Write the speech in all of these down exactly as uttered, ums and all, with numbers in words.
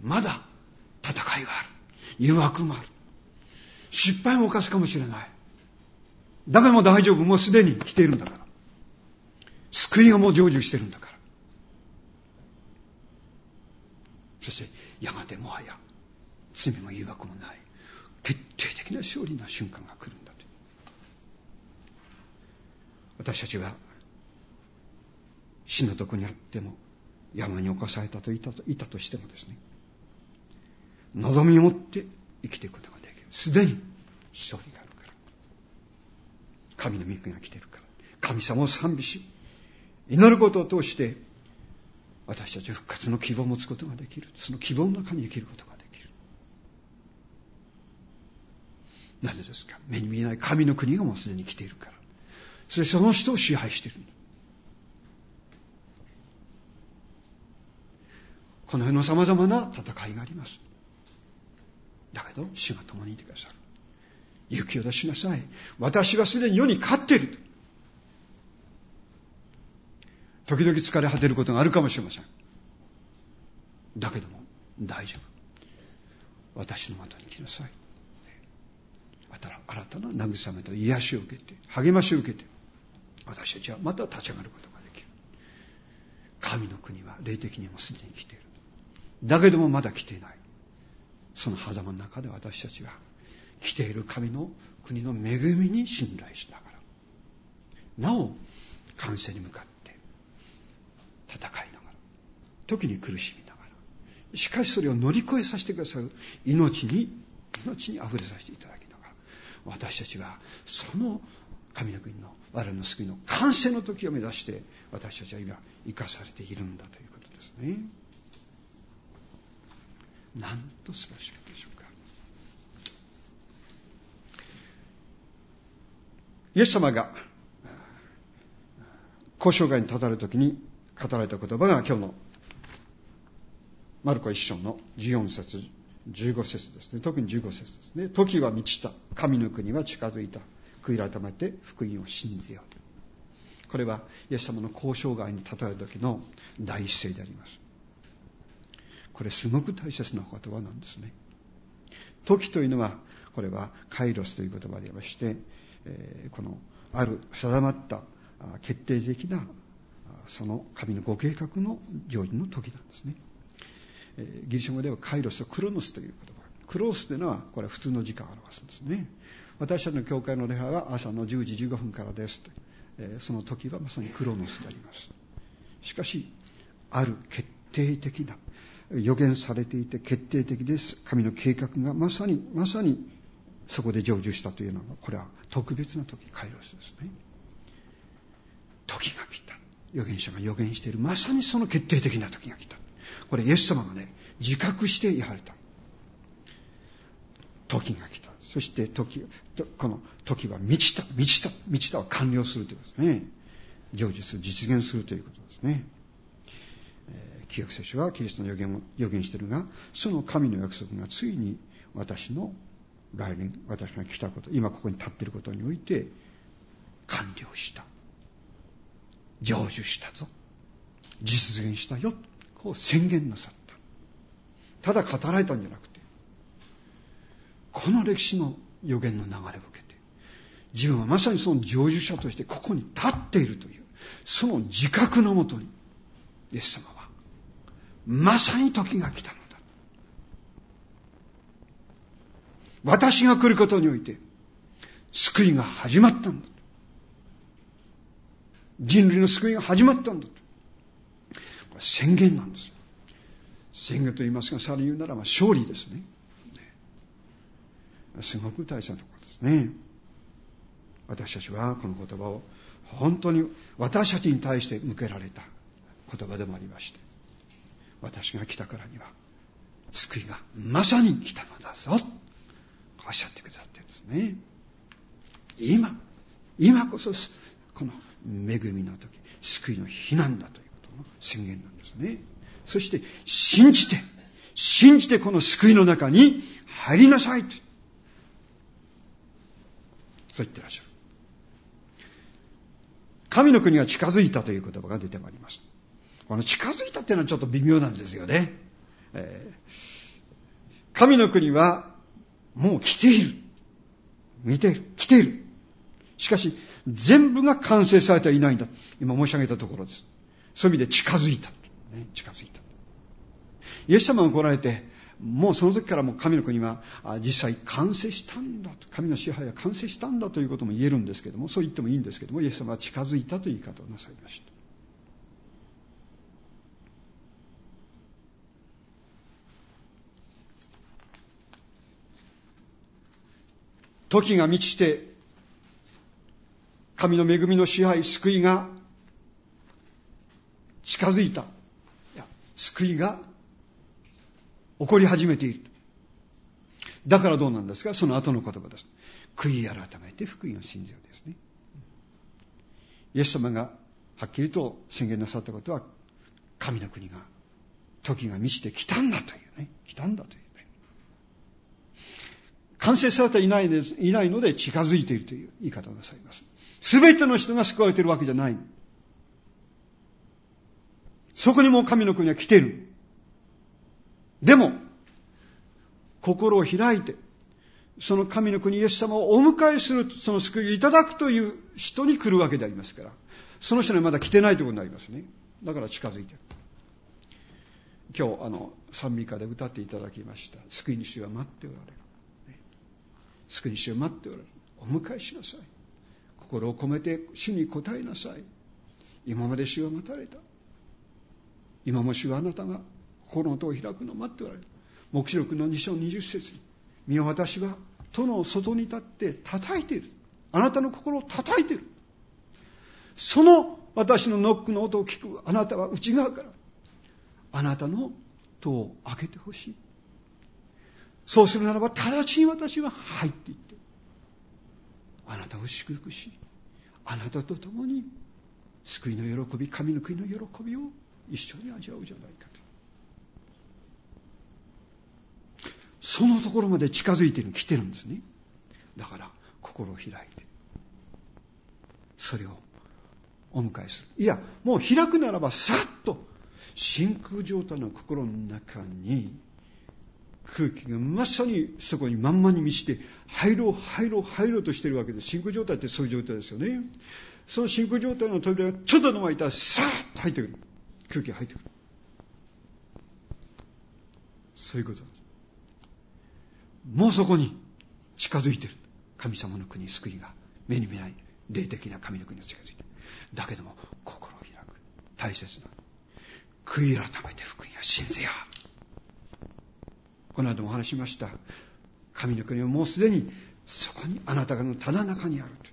まだ戦いがある。誘惑もある。失敗も犯すかもしれない。だからもう大丈夫。もうすでに来ているんだから。救いがもう成就しているんだから。そしてやがてもはや罪も誘惑もない決定的な勝利の瞬間が来るんだと。私たちは死の床にあっても山に侵されたといたといたとしてもですね、望みを持って生きていくことができる。すでに勝利があるから。神の御国が来ているから。神様を賛美し祈ることを通して私たちは復活の希望を持つことができる。その希望の中に生きることができる。なぜですか。目に見えない神の国がもうすでに来ているから。そしてその人を支配している。この世の様々な戦いがあります。だけど主が共にいてくださる。勇気を出しなさい。私はすでに世に勝っている。時々疲れ果てることがあるかもしれません。だけども大丈夫。私のもとに来なさい。新たな慰めと癒しを受けて、励ましを受けて、私たちはまた立ち上がることができる。神の国は霊的にもすでに来ている。だけどもまだ来ていない。その狭間の中で私たちは来ている神の国の恵みに信頼しながら、なお完成に向かって戦いながら、時に苦しみながら、しかしそれを乗り越えさせてくださる命に命にあふれさせていただきながら、私たちはその神の国の我々の救いの完成の時を目指して私たちは今生かされているんだということですね。なんと素晴らしいことでしょうか。イエス様が交渉外に立たれる時に語られた言葉が今日のマルコ一章のじゅうよん節じゅうご節ですね。特にじゅうご節ですね。時は満ちた、神の国は近づいた、悔い改めて福音を信じよう。これはイエス様の交渉外に立たれる時の第一声であります。これすごく大切な言葉なんですね。時というのはこれはカイロスという言葉でありまして、えー、このある定まった決定的なその神のご計画の成就の時なんですね。ギリシャ語ではカイロスとクロノスという言葉。クロノスというのはこれは普通の時間を表すんですね。私たちの教会の礼拝は朝のじゅうじじゅうごふんからですと、その時はまさにクロノスであります。しかしある決定的な予言されていて決定的です。神の計画がまさにまさにそこで成就したというのは、これは特別な時、カイロスですね。時が来た。預言者が予言しているまさにその決定的な時が来た。これイエス様がね、自覚して言われた。時が来た。そして時、この時は満ちた、満ちた、満ちたは完了するということですね。成就する、実現するということですね。えー、旧約聖書はキリストの予言を予言しているが、その神の約束がついに私の来年、私が来たこと、今ここに立っていることにおいて完了した。成就したぞ。実現したよ。こう宣言なさった。ただ語られたんじゃなくて、この歴史の予言の流れを受けて、自分はまさにその成就者としてここに立っているという、その自覚のもとに、イエス様は、まさに時が来たのだ。私が来ることにおいて、救いが始まったんだ。人類の救いが始まったんだと。これ宣言なんですよ。宣言と言いますが、さらに言うならば勝利ですね。すごく大切なところですね。私たちはこの言葉を本当に私たちに対して向けられた言葉でもありまして、私が来たからには救いがまさに来たのだぞとおっしゃってくださっているんですね。今今こそこの恵みの時、救いの日なんだということの宣言なんですね。そして信じて信じてこの救いの中に入りなさいと、そう言ってらっしゃる。神の国が近づいたという言葉が出てまいります。この近づいたっていうのはちょっと微妙なんですよね。えー神の国はもう来ている。見ている。来ている。しかし、全部が完成されてはいないんだ。今申し上げたところです。そういう意味で近づいた。ね、近づいた。イエス様が来られて、もうその時からもう神の国は実際完成したんだと。神の支配は完成したんだということも言えるんですけども、そう言ってもいいんですけども、イエス様は近づいたという言い方をなさいました。時が満ちて、神の恵みの支配、救いが近づいた。いや、救いが起こり始めている。だからどうなんですか？その後の言葉です。悔い改めて福音を信じようですね。イエス様がはっきりと宣言なさったことは、神の国が、時が満ちてきたんだというね。来たんだというね。完成されていないです、いないので近づいているという言い方をなさいます。すべての人が救われているわけじゃない。そこにも神の国は来ている。でも、心を開いて、その神の国イエス様をお迎えする、その救いをいただくという人に来るわけでありますから、その人にはまだ来てないということになりますね。だから近づいている。今日、あの、賛美歌で歌っていただきました。救い主は待っておられる。救い主を待っておられる。お迎えしなさい。心を込めて主に応えなさい。今まで主は待たれた。今も主はあなたが心の戸を開くのを待っておられる。黙示録のに章にじゅっ節に、見よ私は戸の外に立って叩いている。あなたの心を叩いている。その私のノックの音を聞くあなたは内側からあなたの戸を開けてほしい。そうするならば直ちに私は入っていってあなたを祝福し、あなたと共に救いの喜び、神の国の喜びを一緒に味わうじゃないかと。そのところまで近づいてる、来てるんですね。だから心を開いてそれをお迎えする。いや、もう開くならばさっと真空状態の心の中に空気がまさにそこに満々に満ちて入ろう入ろう入ろうとしているわけです。真空状態ってそういう状態ですよね。その真空状態の扉がちょっとでも開いたらさっと入ってくる。空気が入ってくる。そういうことです。もうそこに近づいている。神様の国、救いが目に見えない霊的な神の国に近づいている。だけども心を開く。大切な悔い改めて福音を信ぜよう。この間もお話ししました。神の国はもうすでにそこにあなたのただ中にあると。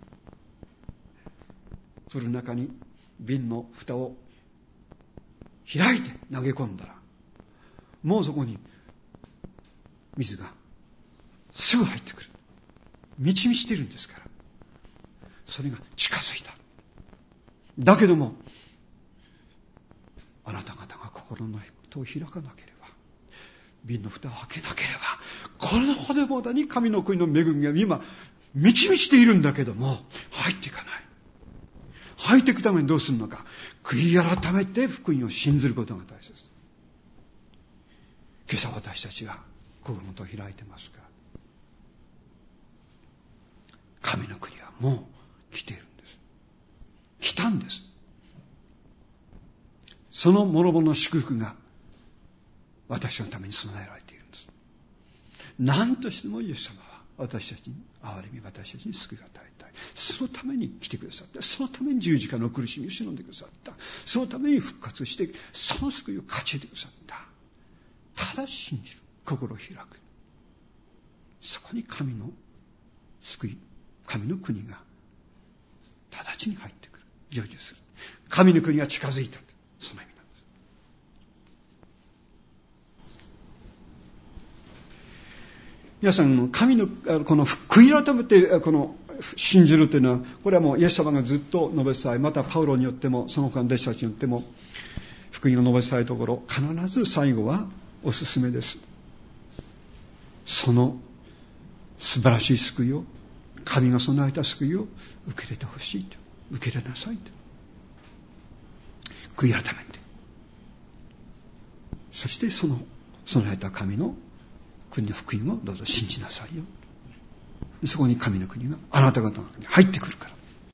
プールの中に瓶の蓋を開いて投げ込んだら、もうそこに水がすぐ入ってくる。満ち満ちているんですから。それが近づいた。だけどもあなた方が心の戸を開かなければ、瓶の蓋を開けなければ、これほどもだに神の国の恵みが今満ち満ちているんだけども入っていかない。入っていくためにどうするのか。悔い改めて福音を信ずることが大切です。今朝私たちが心の戸を開いてますか。神の国はもう来ているんです。来たんです。その諸々の祝福が私のために備えられているんです。何としてもイエス様は私たちに憐れみ、私たちに救いを与えたい。そのために来てくださった。そのために十字架の苦しみを忍んでくださった。そのために復活してその救いを勝ち得てくださった。ただ信じる、心を開く。そこに神の救い、神の国が直ちに入ってくる、成就する。神の国が近づいた、その意味なんです。皆さん、神のこの悔い改めてこの信じるというのは、これはもうイエス様がずっと述べ伝え、またパウロによってもその他の弟子たちによっても福音を述べ伝えるところ、必ず最後はおすすめです。その素晴らしい救いを、神が備えた救いを受け入れてほしいと、受け入れなさいと、悔い改めて、そしてその備えた神の国の福音をどうぞ信じなさいよ。そこに神の国があなた方の中に入ってくるから。